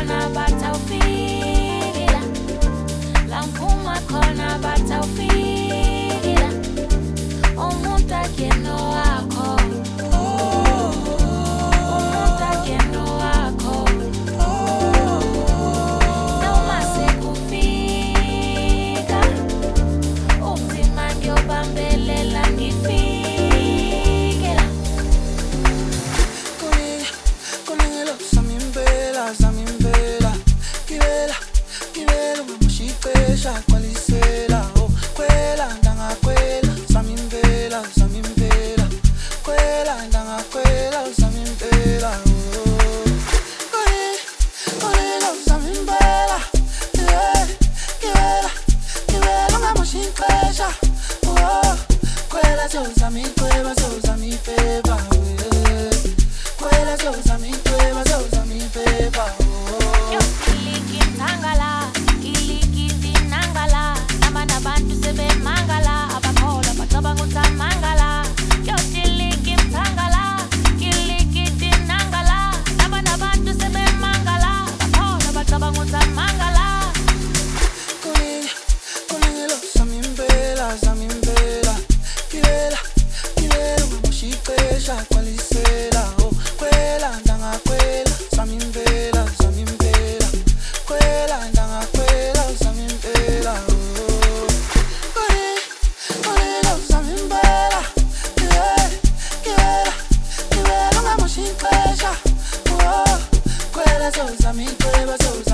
khona batawufikela, la ngiphuma khona batawufikela, umuntu akuyena owakho, umuntu akuyena owakho, noma sekufika ubunzima ngiyobambelela ngifikela. Koningelo samimpela Kibela ungamushixesha kwalisela kwela ndangakwela samimpela kwela ndangakwela samimpela koningelo samimpela Kibela ungamushixesha kwela sozamikwela sozamipeba kwela sozamipeba Iliki mthangala, iliki dinangala, namanye abantu sebemangala, abakholwa bacabanga ukuthi amangala. Iliki mthangala, iliki dinangala, namanye abantu sebemangala, abakholwa bacabanga ukuthi amangala. Koningelo samimpela Kibela ungamushixesha kwalisela kwela ndangakwela samimpela kwela ndangakwela samimpela koningelo samimpela Kibela ungamushixesha kwela sozamikwela